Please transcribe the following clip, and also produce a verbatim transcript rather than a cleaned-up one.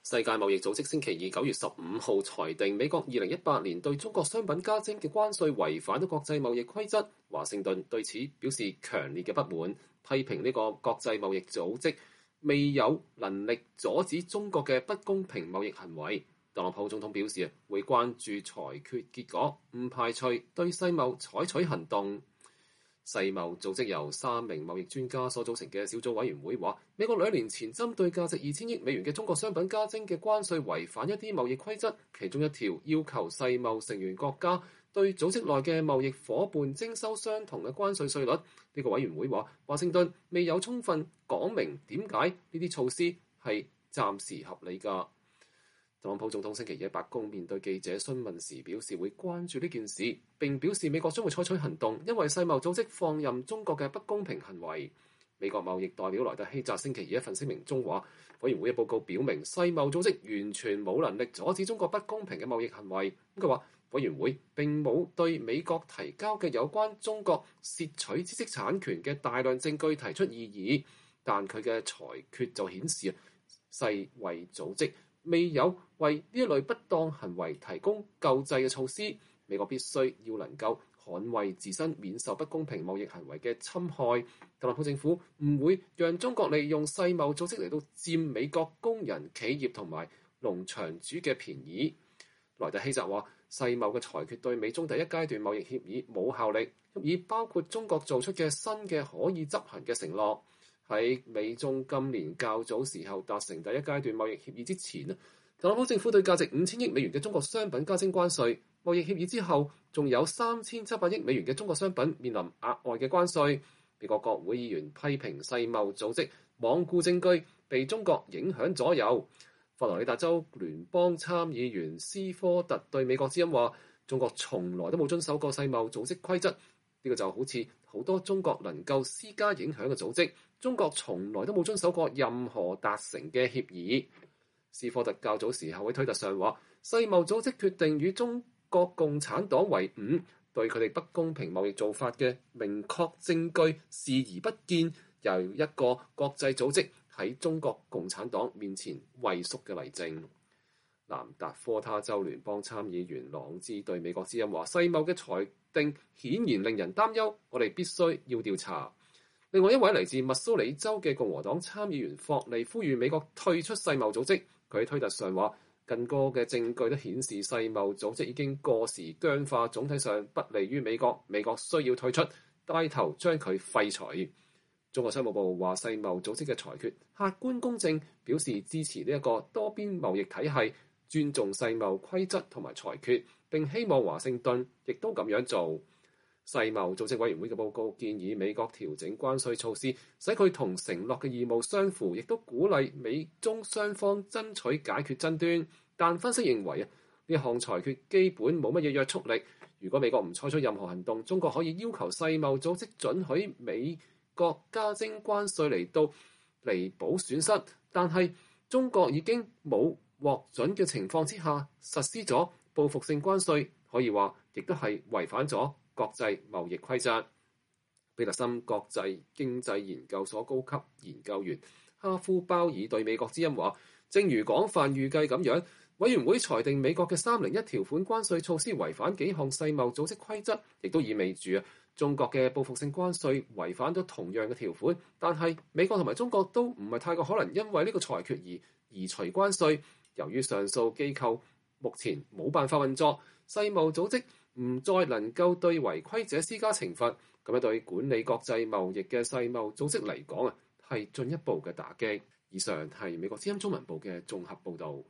世界貿易組織星期二九月十五號裁定，美國二零一八年對中國商品加徵嘅關稅違反咗國際貿易規則。華盛頓對此表示強烈嘅不滿，批評呢個國際貿易組織未有能力阻止中國嘅不公平貿易行為。特朗普總統表示啊，會關注裁決結果，唔排除對世貿採取行動。世貿組織由三名貿易專家所組成嘅小組委員會話，美國兩年前針對價值二千億美元嘅中國商品加徵嘅關稅違反一啲貿易規則，其中一條要求世貿成員國家對組織內嘅貿易夥伴徵收相同嘅關稅稅率。呢個委員會話，華盛頓未有充分講明點解呢啲措施係暫時合理㗎。特朗普總統星期一喺白宮面對記者詢問時表示會關注呢件事，並表示美國將會採取行動，因為世貿組織放任中國嘅不公平行為。美國貿易代表萊特希澤星期二一份聲明中話，委員會嘅報告表明世貿組織完全冇能力阻止中國不公平嘅貿易行為。佢話，委員會並冇對美國提交嘅有關中國竊取知識產權嘅大量證據提出異議，但佢嘅裁決就顯示世衛組織未有為呢一類不當行為提供救濟嘅措施。美國必須要能夠捍衛自身免受不公平貿易行為嘅侵害。特朗普政府唔會讓中國利用世貿組織嚟到佔美國工人、企業同埋農場主嘅便宜。萊特希澤話，世貿嘅裁決對美中第一階段貿易協議冇效力，協議包括中國做出嘅新嘅可以執行嘅承諾。喺美中今年較早時候達成第一階段貿易協議之前，特朗普政府對價值五千億美元嘅中國商品加徵關稅。貿易協議之後，仲有三千七百億美元嘅中國商品面臨額外嘅關稅。美國國會議員批評世貿組織罔顧證據，被中國影響左右。佛羅里達州聯邦參議員斯科特對美國之音話，中國從來都冇遵守過世貿組織規則。呢個就好似好多中國能夠施加影響嘅組織，中國從來都冇遵守過任何達成嘅協議。斯科特較早時候喺推特上話，世貿組織決定與中國共產黨為伍，對佢哋不公平貿易做法嘅明確證據視而不見，由一個國際組織喺中國共產黨面前畏縮嘅例證。南達科他州聯邦參議員朗茲對美國之音話，世貿嘅裁定顯然令人擔憂，我哋必須要調查。另外一位嚟自密蘇里州嘅共和黨參議員霍利呼籲美國退出世貿組織。佢喺推特上話，更多嘅證據都顯示世貿組織已經過時僵化，總體上不利於美國，美國需要退出，帶頭將佢廢除。中國商務部話，世貿組織嘅裁決客觀公正，表示支持呢一個多邊貿易體系，尊重世貿規則同埋裁決，並希望華盛頓亦都咁樣做。世貿組織委員會嘅報告建議美國調整關稅措施，使佢同承諾嘅義務相符，亦都鼓勵美中雙方爭取解決爭端。但分析認為啊，呢項裁決基本冇乜嘢約束力。如果美國唔採取任何行動，中國可以要求世貿組織准許美國加徵關稅嚟到彌補損失，但係中國已經冇獲准嘅情況之下實施咗報復性關稅，可以話亦都係違反咗國際貿易規則。貝特森國際經濟研究所高級研究員哈夫鮑爾對美國之音話，正如廣泛預計咁樣，委員會裁定美國嘅三零一條款關稅措施違反幾項世貿組織規則，亦都意味住啊中國嘅報復性關稅違反咗同樣嘅條款。但係美國同埋中國都唔係太過可能因為呢個裁決而移除關稅。由於上訴機構目前冇辦法運作，世貿組織唔再能夠對違規者施加懲罰，咁樣對管理國際貿易嘅世貿組織嚟講啊，係進一步嘅打擊。以上係美國之音中文部嘅綜合報導。